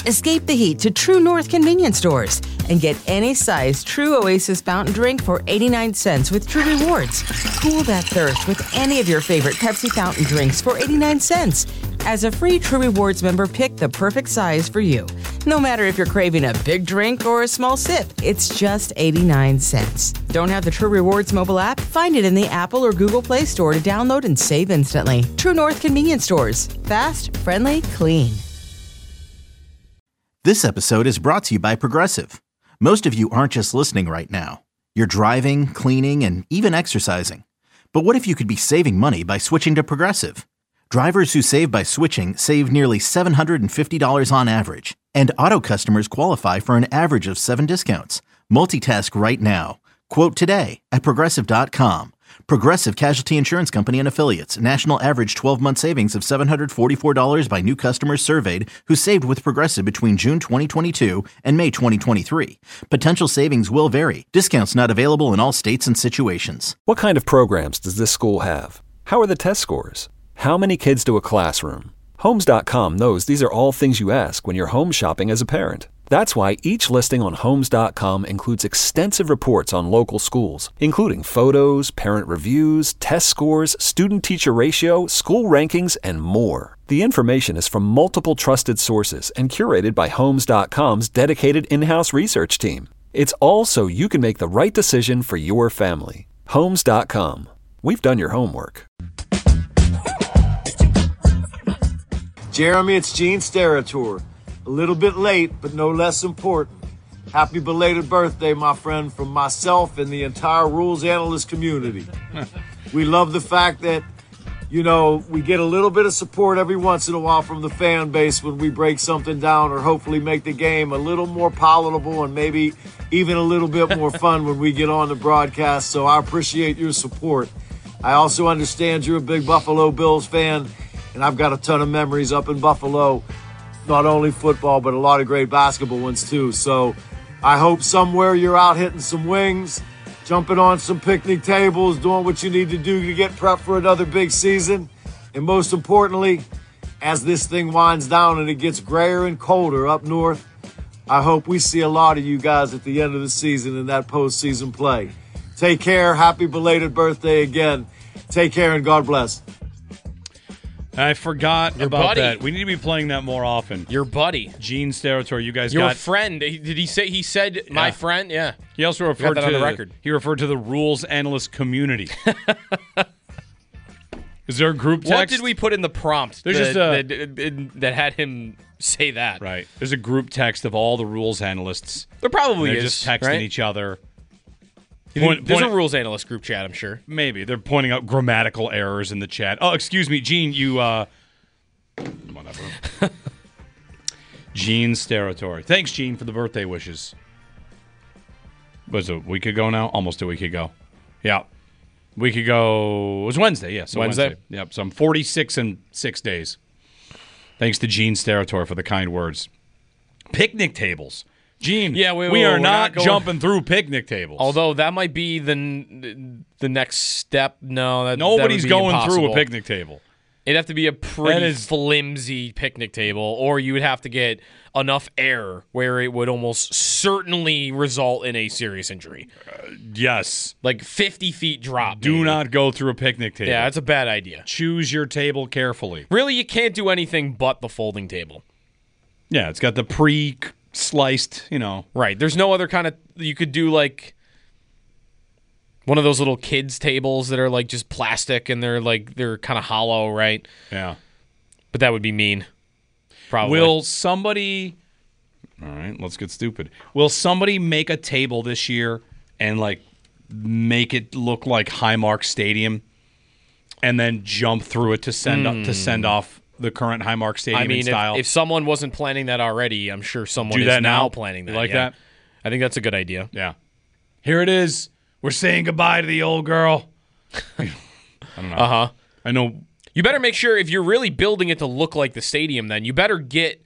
Escape the heat to True North convenience stores and get any size True Oasis fountain drink for 89 cents with True Rewards. Cool that thirst with any of your favorite Pepsi fountain drinks for 89 cents. As a free True Rewards member, pick the perfect size for you. No matter if you're craving a big drink or a small sip, it's just 89 cents. Don't have the True Rewards mobile app? Find it in the Apple or Google Play Store to download and save instantly. True North convenience stores. Fast, friendly, clean. This episode is brought to you by Progressive. Most of you aren't just listening right now. You're driving, cleaning, and even exercising. But what if you could be saving money by switching to Progressive? Drivers who save by switching save nearly $750 on average. And auto customers qualify for an average of 7 discounts. Multitask right now. Quote today at Progressive.com. Progressive Casualty Insurance Company and Affiliates. National average 12-month savings of $744 by new customers surveyed who saved with Progressive between June 2022 and May 2023. Potential savings will vary. Discounts not available in all states and situations. What kind of programs does this school have? How are the test scores? How many kids to a classroom? Homes.com knows these are all things you ask when you're home shopping as a parent. That's why each listing on Homes.com includes extensive reports on local schools, including photos, parent reviews, test scores, student-teacher ratio, school rankings, and more. The information is from multiple trusted sources and curated by Homes.com's dedicated in-house research team. It's all so you can make the right decision for your family. Homes.com. We've done your homework. Jeremy, it's Gene Steratore. A little bit late, but no less important. Happy belated birthday, my friend, from myself and the entire rules analyst community. We love the fact that, we get a little bit of support every once in a while from the fan base when we break something down or hopefully make the game a little more palatable and maybe even a little bit more fun when we get on the broadcast. So I appreciate your support. I also understand you're a big Buffalo Bills fan, and I've got a ton of memories up in Buffalo. Not only football, but a lot of great basketball ones too. So I hope somewhere you're out hitting some wings, jumping on some picnic tables, doing what you need to do to get prepped for another big season. And most importantly, as this thing winds down and it gets grayer and colder up north, I hope we see a lot of you guys at the end of the season in that postseason play. Take care. Happy belated birthday again. Take care and God bless. I forgot Your about buddy. that. We need to be playing that more often. Your buddy. Gene Steratore, you guys Your got... friend. Did he say, he said my friend? Yeah. He also referred that to on the record. He referred to the rules analyst community. Is there a group text? What did we put in the prompt There's just that had him say that? Right. There's a group text of all the rules analysts. There probably They're is. just texting right? each other. There's a rules analyst group chat, I'm sure. Maybe. They're pointing out grammatical errors in the chat. Oh, excuse me, Gene, you... Whatever. Gene Steratore. Thanks, Gene, for the birthday wishes. Was it a week ago now? Almost a week ago. Yeah. A week ago. It was Wednesday, yes. Yeah, Wednesday? Yep. So I'm 46 in 6 days. Thanks to Gene Steratore for the kind words. Picnic tables. Gene, we are not jumping through picnic tables. Although that might be the next step. No, nobody's that would be going impossible. through a picnic table. It'd have to be a pretty flimsy picnic table, or you would have to get enough air where it would almost certainly result in a serious injury. Yes. Like 50 feet drop. Do maybe. not go through a picnic table. Yeah, that's a bad idea. Choose your table carefully. Really, you can't do anything but the folding table. Yeah, it's got the pre-sliced, Right. There's no other kind of... You could do like... one of those little kids tables that are like just plastic and they're kind of hollow, right? Yeah. But that would be mean. Probably. Will somebody... All right, let's get stupid. Will somebody make a table this year and make it look like Highmark Stadium and then jump through it to send off the current Highmark Stadium in style? If someone wasn't planning that already, I'm sure someone Do that is now planning that. You like yeah. that? I think that's a good idea. Yeah. Here it is. We're saying goodbye to the old girl. I don't know. Uh-huh. I know. You better make sure if you're really building it to look like the stadium, then you better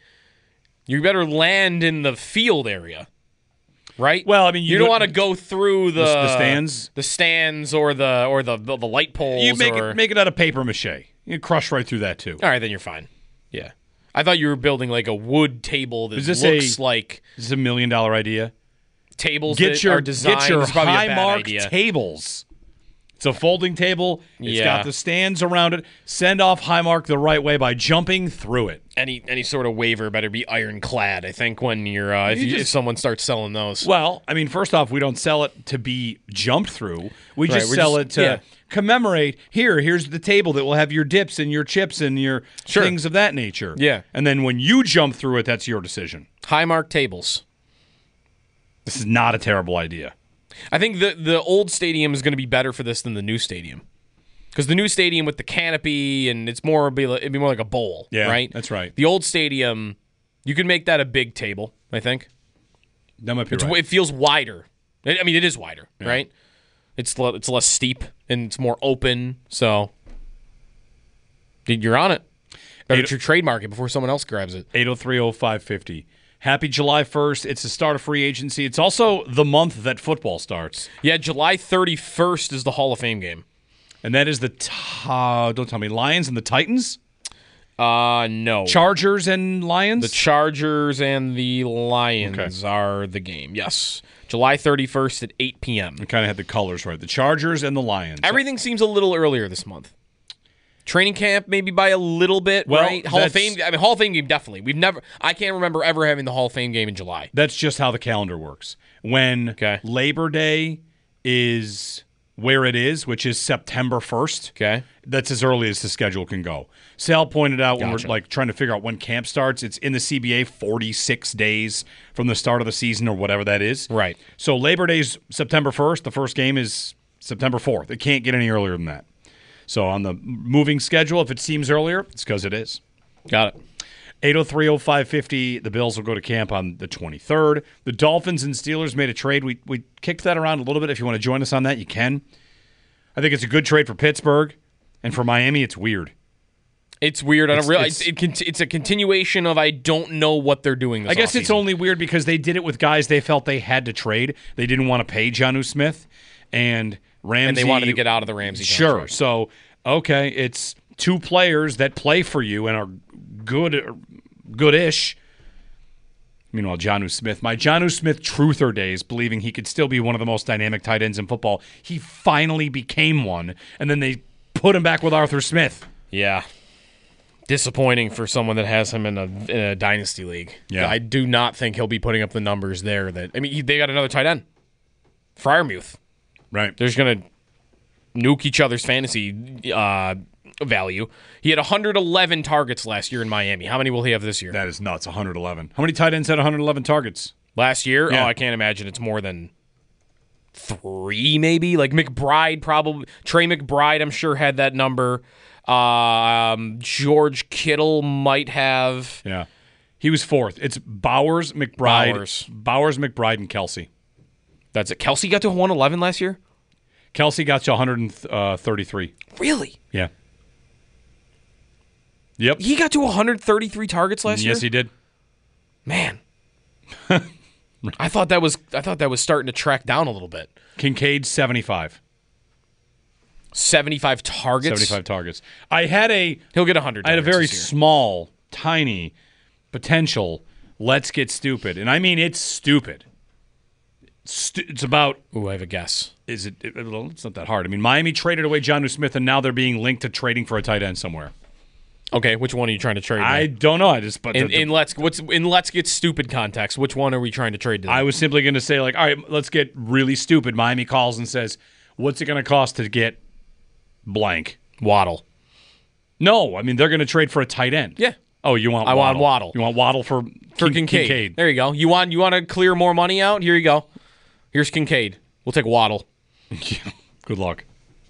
land in the field area. Right? Well, I mean, you don't want to go through the stands, or the light poles. You make it out of paper mache. You crush right through that too. All right, then you're fine. Yeah. I thought you were building like a wood table that looks like This is $1 million idea. Tables that are designed. Get your is probably a bad Highmark idea. tables. It's a folding table. It's Yeah. got the stands around it. Send off Highmark the right way by jumping through it. Any sort of waiver better be ironclad. I think when you're if someone starts selling those. Well, I mean, first off, we don't sell it to be jumped through. We Right, just we're sell just- it to yeah. commemorate. Here's the table that will have your dips and your chips and your Sure. things of that nature. Yeah. And then when you jump through it, that's your decision. Highmark tables. This is not a terrible idea. I think the old stadium is going to be better for this than the new stadium. Because the new stadium with the canopy and it'd be more like a bowl, Yeah, right? that's right. The old stadium, you could make that a big table, I think. That might be right. It feels wider. I mean, it is wider, right? It's less steep and it's more open. So, you're on it. Better to trademark it before someone else grabs it. 803-0550. Happy July 1st. It's the start of free agency. It's also the month that football starts. Yeah, July 31st is the Hall of Fame game. And that is the, don't tell me, Lions and the Titans? No. Chargers and Lions? The Chargers and the Lions are the game. Yes. July 31st at 8 p.m. I kind of had the colors right. The Chargers and the Lions. Everything seems a little earlier this month. Training camp maybe by a little bit, Well, right? Hall of Fame game definitely. I can't remember ever having the Hall of Fame game in July. That's just how the calendar works. When Labor Day is where it is, which is September 1st, that's as early as the schedule can go. Sal pointed out when we're like trying to figure out when camp starts, it's in the CBA 46 days from the start of the season or whatever that is. Right. So Labor Day's September 1st. The first game is September 4th. It can't get any earlier than that. So on the moving schedule, if it seems earlier, it's because it is. Got it. 803-0550, the Bills will go to camp on the 23rd. The Dolphins and Steelers made a trade. We kicked that around a little bit. If you want to join us on that, you can. I think it's a good trade for Pittsburgh. And for Miami, it's weird. It's weird. I don't realize it's a continuation of I don't know what they're doing this I guess offseason. it's only weird because they did it with guys they felt they had to trade. They didn't want to pay Jonnu Smith and Ramsey. And they wanted to get out of the Ramsey Sure. contract. So, it's two players that play for you and are good-ish. Meanwhile, Jonnu Smith, my Jonnu Smith truther days, believing he could still be one of the most dynamic tight ends in football, he finally became one, and then they put him back with Arthur Smith. Yeah. Disappointing for someone that has him in a dynasty league. Yeah. I do not think he'll be putting up the numbers there. They got another tight end. Freiermuth. Right. They're just going to nuke each other's fantasy value. He had 111 targets last year in Miami. How many will he have this year? That is nuts, 111. How many tight ends had 111 targets? Last year? Yeah. Oh, I can't imagine it's more than 3 maybe. Like McBride probably. Trey McBride, I'm sure, had that number. George Kittle might have. Yeah. He was fourth. It's Bowers, McBride, and Kelsey. That's it. Kelsey got to 111 last year? Kelsey got to 133. Really? Yeah. Yep. He got to 133 targets last year? Yes, he did. Man. I thought that was starting to track down a little bit. Kincaid, 75. 75 targets? 75 targets. He'll get 100 I had a targets very this year. small, tiny potential let's get stupid. And I mean it's stupid. It's about... Ooh, I have a guess. It's not that hard. I mean, Miami traded away Jonnu Smith, and now they're being linked to trading for a tight end somewhere. Okay, which one are you trying to trade? I don't know. In Let's Get Stupid context, which one are we trying to trade to? I was simply going to say, like, all right, let's get really stupid. Miami calls and says, what's it going to cost to get blank? Waddle. No, I mean, they're going to trade for a tight end. Yeah. Oh, you want I Waddle. want Waddle. You want Waddle for Kincaid. There you go. You want to clear more money out? Here you go. Here's Kincaid. We'll take Waddle. Good luck.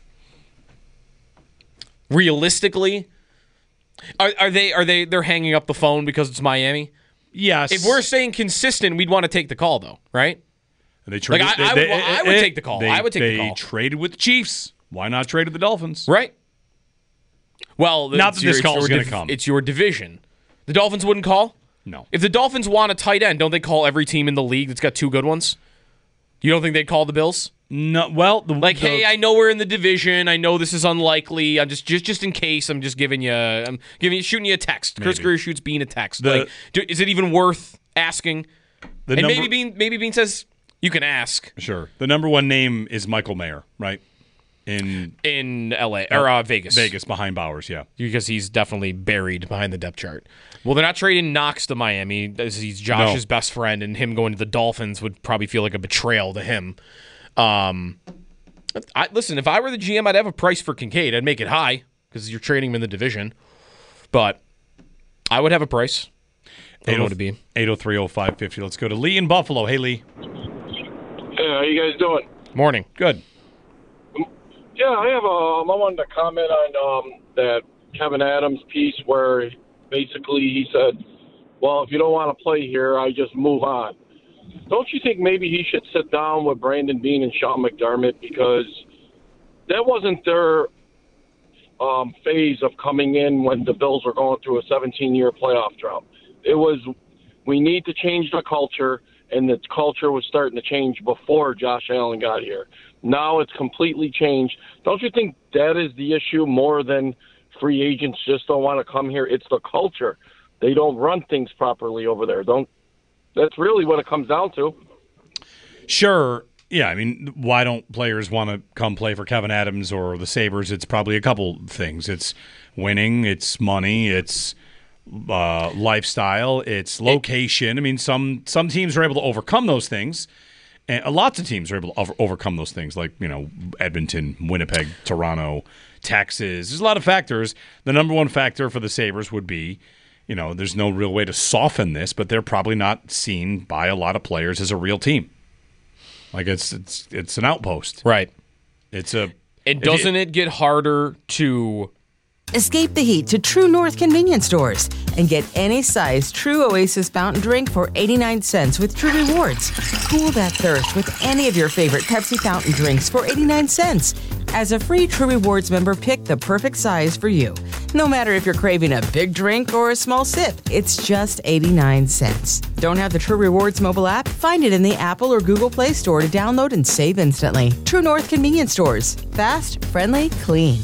Realistically, they're hanging up the phone because it's Miami? Yes. If we're staying consistent, we'd want to take the call, though, right? They traded, I would take the call. I would take the call. They traded with the Chiefs. Why not trade with the Dolphins? Right. Well, not that this call is going to come. It's your division. The Dolphins wouldn't call? No. If the Dolphins want a tight end, don't they call every team in the league that's got 2 good ones? You don't think they'd call the Bills? No, well, hey, I know we're in the division. I know this is unlikely. I'm just in case. I'm just shooting you a text. Maybe. Chris Greer shoots Bean a text. Is it even worth asking? Maybe Bean says you can ask. Sure. The number one name is Michael Mayer, right? In LA or Vegas. Vegas behind Bowers, yeah. Because he's definitely buried behind the depth chart. Well, they're not trading Knox to Miami. He's Josh's best friend, and him going to the Dolphins would probably feel like a betrayal to him. Listen, if I were the GM, I'd have a price for Kincaid. I'd make it high because you're trading him in the division. But I would have a price. I don't know what it would be. 803-0550. Let's go to Lee in Buffalo. Hey, Lee. Hey, how you guys doing? Morning. Good. Yeah, I wanted to comment on that Kevin Adams piece where basically he said, well, if you don't want to play here, I just move on. Don't you think maybe he should sit down with Brandon Beane and Sean McDermott, because that wasn't their phase of coming in when the Bills were going through a 17-year playoff drought. It was, we need to change the culture, and the culture was starting to change before Josh Allen got here. Now it's completely changed. Don't you think that is the issue more than free agents just don't want to come here? It's the culture. They don't run things properly over there. That's really what it comes down to. Sure. Yeah, I mean, why don't players want to come play for Kevin Adams or the Sabres? It's probably a couple things. It's winning, it's money, it's lifestyle, it's location. I mean, some teams are able to overcome those things, and lots of teams are able to overcome those things, like, Edmonton, Winnipeg, Toronto, Texas. There's a lot of factors. The number one factor for the Sabres would be, there's no real way to soften this, but they're probably not seen by a lot of players as a real team. Like it's an outpost, right? Doesn't it get harder to escape the heat to True North convenience stores and get any size True Oasis fountain drink for 89 cents with True Rewards. Cool that thirst with any of your favorite Pepsi fountain drinks for 89 cents. As a free True Rewards member, pick the perfect size for you. No matter if you're craving a big drink or a small sip, it's just 89 cents. Don't have the True Rewards mobile app? Find it in the Apple or Google Play Store to download and save instantly. True North convenience stores. Fast, friendly, clean.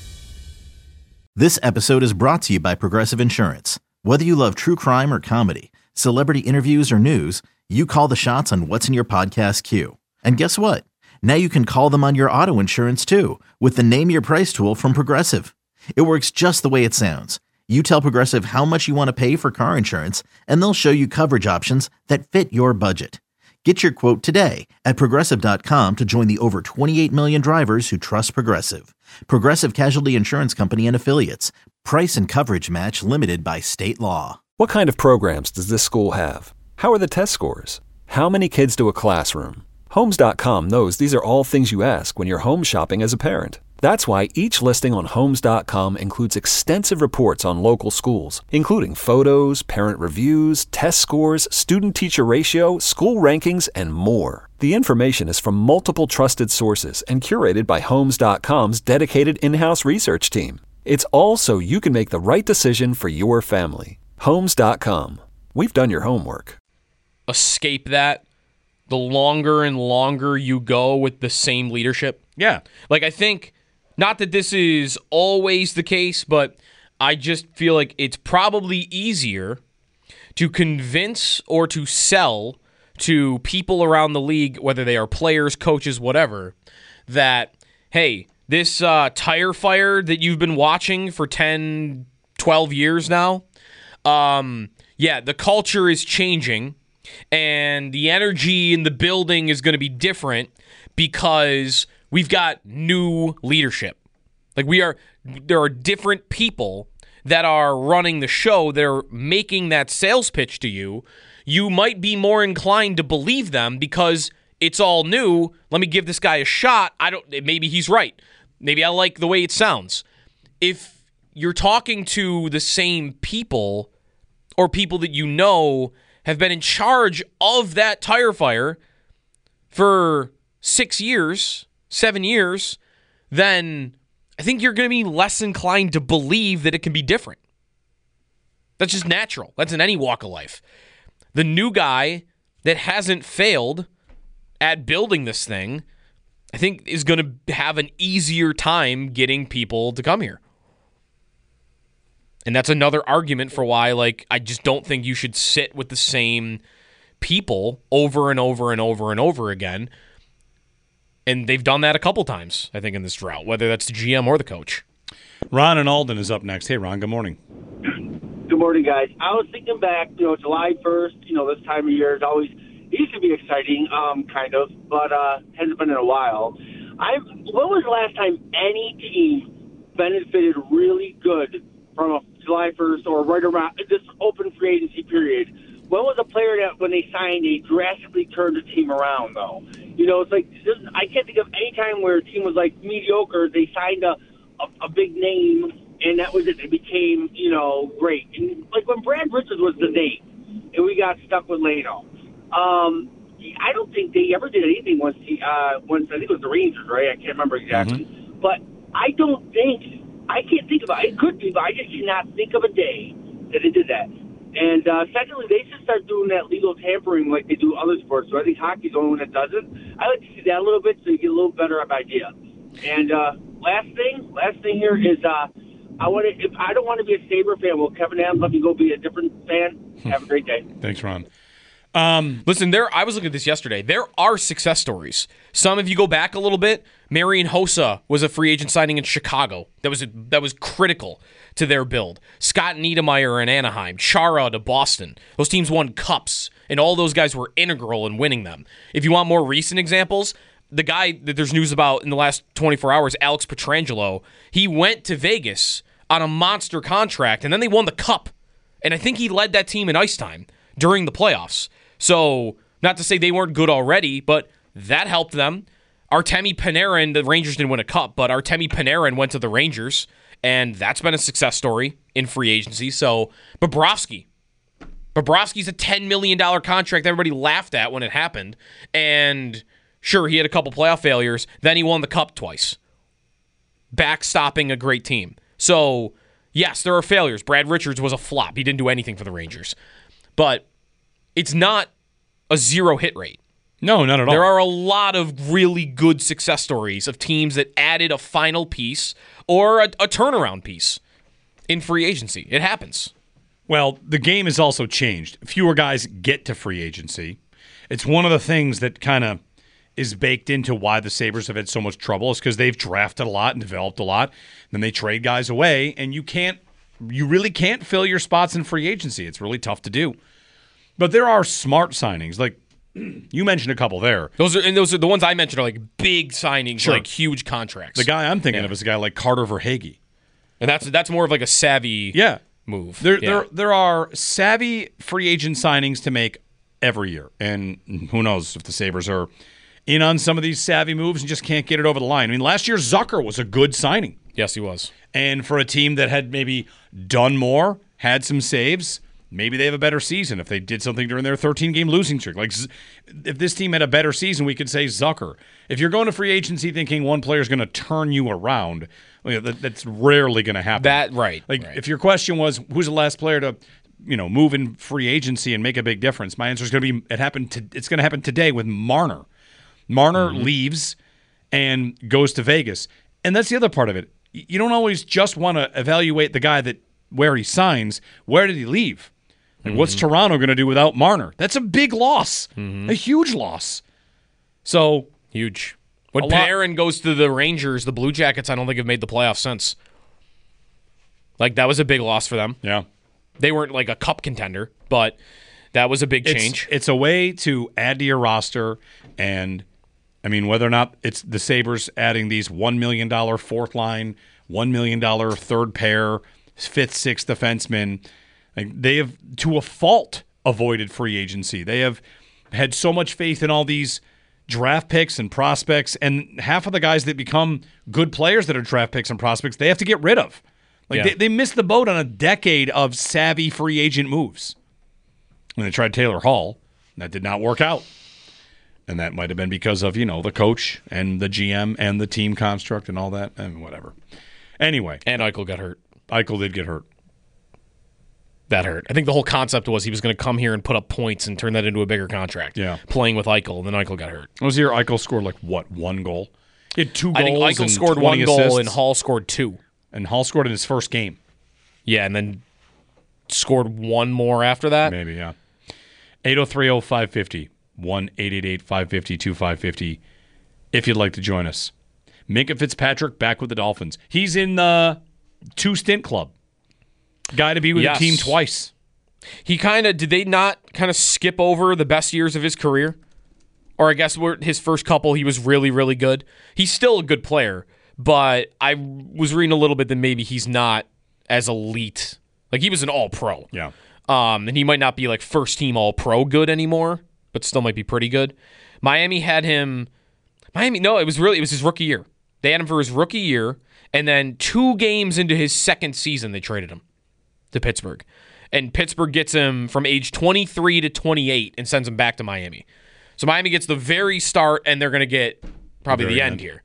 This episode is brought to you by Progressive Insurance. Whether you love true crime or comedy, celebrity interviews or news, you call the shots on what's in your podcast queue. And guess what? Now you can call them on your auto insurance too with the Name Your Price tool from Progressive. It works just the way it sounds. You tell Progressive how much you want to pay for car insurance, and they'll show you coverage options that fit your budget. Get your quote today at Progressive.com to join the over 28 million drivers who trust Progressive. Progressive Casualty Insurance Company and Affiliates. Price and coverage match limited by state law. What kind of programs does this school have? How are the test scores? How many kids do a classroom? Homes.com knows these are all things you ask when you're home shopping as a parent. That's why each listing on Homes.com includes extensive reports on local schools, including photos, parent reviews, test scores, student-teacher ratio, school rankings, and more. The information is from multiple trusted sources and curated by Homes.com's dedicated in-house research team. It's all so you can make the right decision for your family. Homes.com. We've done your homework. Escape that the longer and longer you go with the same leadership. Yeah. I think, not that this is always the case, but I just feel like it's probably easier to convince or to sell to people around the league, whether they are players, coaches, whatever, that, hey, this tire fire that you've been watching for 10, 12 years now, the culture is changing, and the energy in the building is going to be different because we've got new leadership. There are different people that are running the show. They're making that sales pitch to you. You might be more inclined to believe them because it's all new. Let me give this guy a shot. Maybe he's right. Maybe I like the way it sounds. If you're talking to the same people or people that you know have been in charge of that tire fire for 6 years, 7 years, then I think you're going to be less inclined to believe that it can be different. That's just natural. That's in any walk of life. The new guy that hasn't failed at building this thing, I think is going to have an easier time getting people to come here. And that's another argument for why, like, I just don't think you should sit with the same people over and over and over and over again. And they've done that a couple times, I think, in this drought, whether that's the GM or the coach. Ron in Alden is up next. Hey, Ron, good morning. Good morning, guys. I was thinking back, July 1st, this time of year is always, it used to be exciting, kind of, but hasn't been in a while. When was the last time any team benefited really good from a July 1st or right around this open free agency period? When was a player that, when they signed, they drastically turned the team around, though? It's like, I can't think of any time where a team was, like, mediocre. They signed a big name, and that was it. They became, great. And, like, when Brad Richards was the name, and we got stuck with Leno, I don't think they ever did anything once I think it was the Rangers, right? I can't remember exactly. Mm-hmm. But I can't think about it. It could be, but I just cannot think of a day that they did that. And secondly, they should start doing that legal tampering like they do other sports. So I think hockey's the only one that does it. I like to see that a little bit so you get a little better idea. And last thing here is I don't want to be a Sabre fan. Will Kevin Adams let me go be a different fan? Have a great day. Thanks, Ron. Listen, I was looking at this yesterday. There are success stories. Some, if you go back a little bit, Marian Hossa was a free agent signing in Chicago. That was critical to their build. Scott Niedermayer in Anaheim, Chara to Boston. Those teams won cups, and all those guys were integral in winning them. If you want more recent examples, the guy that there's news about in the last 24 hours, Alex Pietrangelo, he went to Vegas on a monster contract, and then they won the cup. And I think he led that team in ice time during the playoffs. So, not to say they weren't good already, but that helped them. Artemi Panarin, the Rangers didn't win a cup, but Artemi Panarin went to the Rangers, and that's been a success story in free agency. So, Bobrovsky's a $10 million contract everybody laughed at when it happened, and sure, he had a couple playoff failures, then he won the cup twice, backstopping a great team. So, yes, there are failures. Brad Richards was a flop. He didn't do anything for the Rangers. But it's not a zero hit rate. No, not at all. There are a lot of really good success stories of teams that added a final piece or a turnaround piece in free agency. It happens. Well, the game has also changed. Fewer guys get to free agency. It's one of the things that kind of is baked into why the Sabres have had so much trouble is because they've drafted a lot and developed a lot. Then they trade guys away, and you really can't fill your spots in free agency. It's really tough to do. But there are smart signings. Like, you mentioned a couple there. Those are the ones I mentioned are like big signings, sure. Like huge contracts. The guy I'm thinking of is a guy like Carter Verhaeghe. And that's more of like a savvy move. There are savvy free agent signings to make every year. And who knows if the Sabres are in on some of these savvy moves and just can't get it over the line. I mean, last year Zucker was a good signing. Yes, he was. And for a team that had maybe done more, had some saves, maybe they have a better season if they did something during their 13-game losing streak. Like, if this team had a better season, we could say Zucker. If you're going to free agency thinking one player is going to turn you around, that's rarely going to happen. Right. If your question was, who's the last player to move in free agency and make a big difference, my answer is going to be it's going to happen today with Marner. Marner leaves and goes to Vegas. And that's the other part of it. You don't always just want to evaluate the guy where he signs. Where did he leave? Like, what's Toronto going to do without Marner? That's a big loss, a huge loss. So huge. When Panarin goes to the Rangers, the Blue Jackets, I don't think have made the playoffs since. Like, that was a big loss for them. Yeah, they weren't like a cup contender, but that was a big change. It's a way to add to your roster, and I mean, whether or not it's the Sabres adding these $1 million fourth line, $1 million third pair, fifth, sixth defenseman. Like, they have, to a fault, avoided free agency. They have had so much faith in all these draft picks and prospects, and half of the guys that become good players that are draft picks and prospects, they have to get rid of. Like, they missed the boat on a decade of savvy free agent moves. When they tried Taylor Hall, that did not work out. And that might have been because of, the coach and the GM and the team construct and all that, and whatever. Anyway. And Eichel got hurt. Eichel did get hurt. That hurt. I think the whole concept was he was going to come here and put up points and turn that into a bigger contract. Yeah. Playing with Eichel, and then Eichel got hurt. Was the year Eichel scored, one goal? He had 2 goals. I think Eichel and scored 20 1 goal assists. and Hall scored 2. And Hall scored in his first game. Yeah, and then scored 1 more after that. Maybe, yeah. 803-0550. 1-888-550-2550 if you'd like to join us. Minkah Fitzpatrick back with the Dolphins. He's in the 2-stint club. Guy to be with the team twice. He did they not kind of skip over the best years of his career? Or I guess his first couple, he was really, really good. He's still a good player, but I was reading a little bit that maybe he's not as elite. Like, he was an all-pro. Yeah. And he might not be like first-team all-pro good anymore, but still might be pretty good. Miami had him... it was his rookie year. They had him for his rookie year, and then 2 games into his second season, they traded him to Pittsburgh. And Pittsburgh gets him from age 23 to 28 and sends him back to Miami. So Miami gets the very start, and they're going to get probably the end here.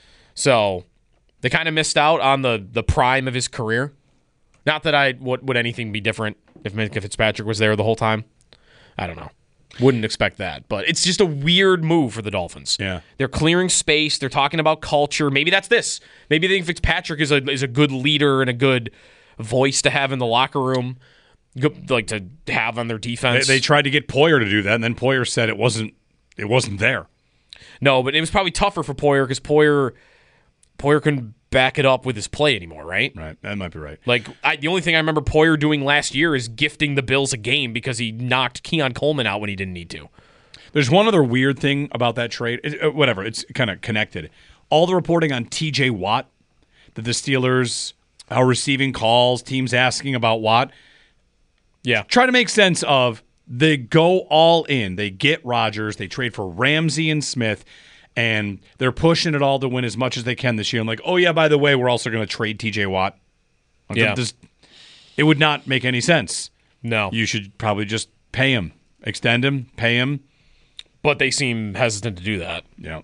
So they kind of missed out on the prime of his career. Not that would anything be different if Minkah Fitzpatrick was there the whole time. I don't know. Wouldn't expect that. But it's just a weird move for the Dolphins. Yeah. They're clearing space. They're talking about culture. Maybe that's this. Maybe they think Fitzpatrick is a good leader and a good voice to have in the locker room, like to have on their defense. They tried to get Poyer to do that, and then Poyer said it wasn't there. No, but it was probably tougher for Poyer because Poyer couldn't back it up with his play anymore, right? Right, that might be right. Like, the only thing I remember Poyer doing last year is gifting the Bills a game because he knocked Keon Coleman out when he didn't need to. There's one other weird thing about that trade. Whatever, it's kind of connected. All the reporting on TJ Watt, that the Steelers are receiving calls, teams asking about Watt. Yeah. Try to make sense of they go all in. They get Rodgers. They trade for Ramsey and Smith. And they're pushing it all to win as much as they can this year. I'm like, oh, yeah, by the way, we're also going to trade TJ Watt. Yeah. It would not make any sense. No. You should probably just pay him. Extend him. Pay him. But they seem hesitant to do that. Yeah.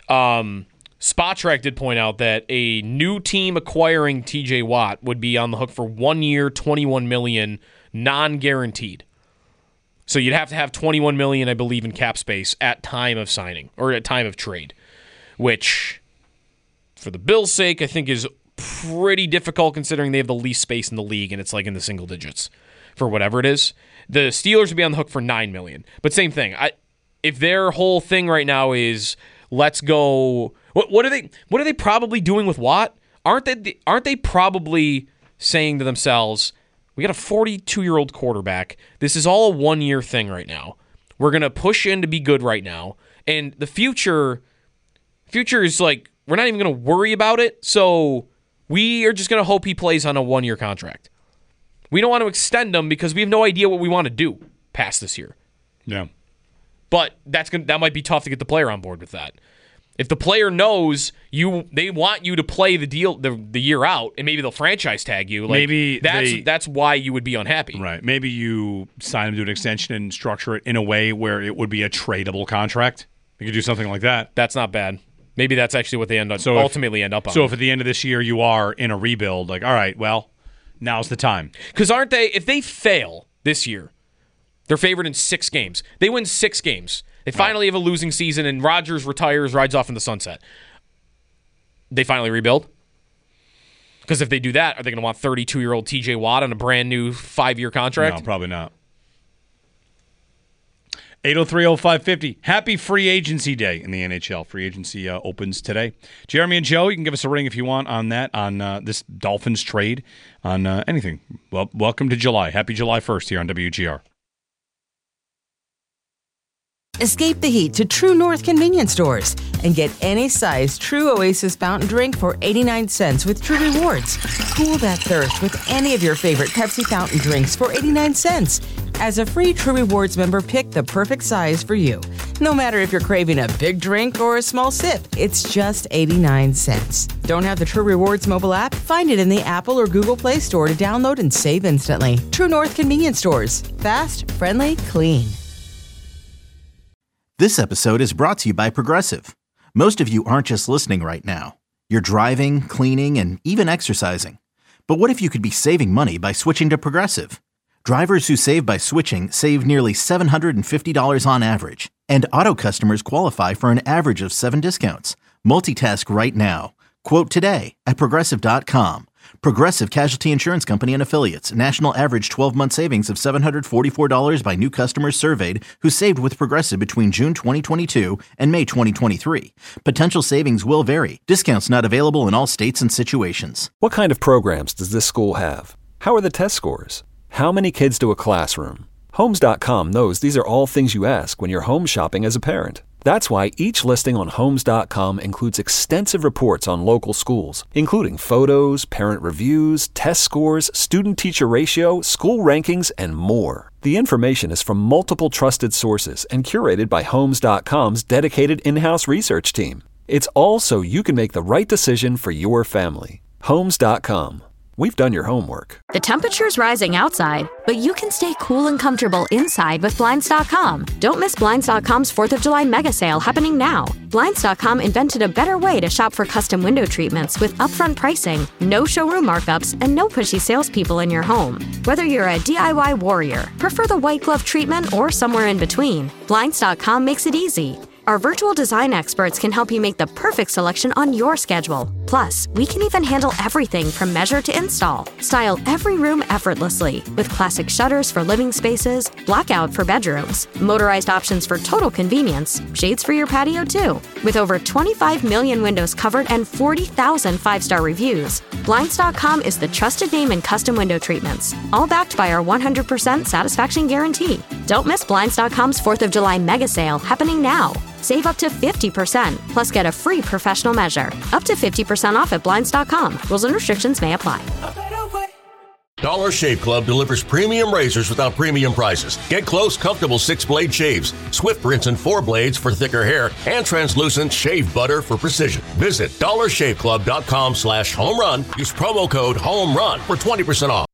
Spotrac did point out that a new team acquiring TJ Watt would be on the hook for 1 year, $21 million, non-guaranteed. So you'd have to have $21 million, I believe, in cap space at time of signing or at time of trade, which, for the Bills' sake, I think is pretty difficult considering they have the least space in the league and it's like in the single digits for whatever it is. The Steelers would be on the hook for $9 million, but same thing. If their whole thing right now is let's go, what are they probably doing with Watt? Aren't they probably saying to themselves, we got a 42-year-old quarterback. This is all a 1-year thing right now. We're going to push in to be good right now. And the future is like, we're not even going to worry about it. So we are just going to hope he plays on a 1-year contract. We don't want to extend him because we have no idea what we want to do past this year. Yeah. But that might be tough to get the player on board with that. If the player knows they want you to play the deal the year out, and maybe they'll franchise tag you. Like, maybe that's why you would be unhappy. Right. Maybe you sign him to an extension and structure it in a way where it would be a tradable contract. You could do something like that. That's not bad. Maybe that's actually what they ultimately end up on. So if at the end of this year you are in a rebuild, like, all right, well, now's the time. Because if they fail this year, they're favored in 6 games. They win 6 games. They finally have a losing season, and Rodgers retires, rides off in the sunset. They finally rebuild? Because if they do that, are they going to want 32-year-old TJ Watt on a brand new 5-year contract? No, probably not. 803-0550. Happy free agency day in the NHL. Free agency opens today. Jeremy and Joe, you can give us a ring if you want on that, on this Dolphins trade, on anything. Well, welcome to July. Happy July 1st here on WGR. Escape the heat to True North convenience stores and get any size True Oasis fountain drink for 89 cents with True Rewards. Cool that thirst with any of your favorite Pepsi fountain drinks for 89 cents. As a free True Rewards member, pick the perfect size for you. No matter if you're craving a big drink or a small sip, it's just 89 cents. Don't have the True Rewards mobile app? Find it in the Apple or Google Play Store to download and save instantly. True North convenience stores. Fast, friendly, clean. This episode is brought to you by Progressive. Most of you aren't just listening right now. You're driving, cleaning, and even exercising. But what if you could be saving money by switching to Progressive? Drivers who save by switching save nearly $750 on average, and auto customers qualify for an average of 7 discounts. Multitask right now. Quote today at Progressive.com. Progressive Casualty Insurance Company and Affiliates. National average 12-month savings of $744 by new customers surveyed who saved with Progressive between June 2022 and May 2023. Potential savings will vary. Discounts not available in all states and situations. What kind of programs does this school have? How are the test scores? How many kids do a classroom? Homes.com knows these are all things you ask when you're home shopping as a parent. That's why each listing on Homes.com includes extensive reports on local schools, including photos, parent reviews, test scores, student-teacher ratio, school rankings, and more. The information is from multiple trusted sources and curated by Homes.com's dedicated in-house research team. It's all so you can make the right decision for your family. Homes.com. We've done your homework. The temperature's rising outside, but you can stay cool and comfortable inside with Blinds.com. Don't miss Blinds.com's 4th of July mega sale happening now. Blinds.com invented a better way to shop for custom window treatments with upfront pricing, no showroom markups, and no pushy salespeople in your home. Whether you're a DIY warrior, prefer the white glove treatment, or somewhere in between, Blinds.com makes it easy. Our virtual design experts can help you make the perfect selection on your schedule. Plus, we can even handle everything from measure to install. Style every room effortlessly with classic shutters for living spaces, blackout for bedrooms, motorized options for total convenience, shades for your patio too. With over 25 million windows covered and 40,000 5-star reviews, Blinds.com is the trusted name in custom window treatments, all backed by our 100% satisfaction guarantee. Don't miss Blinds.com's 4th of July mega sale happening now. Save up to 50%, plus get a free professional measure. Up to 50% off at Blinds.com. Rules and restrictions may apply. Dollar Shave Club delivers premium razors without premium prices. Get close, comfortable 6-blade shaves, swift rinse and 4 blades for thicker hair, and translucent shave butter for precision. Visit dollarshaveclub.com/homerun. Use promo code HOMERUN for 20% off.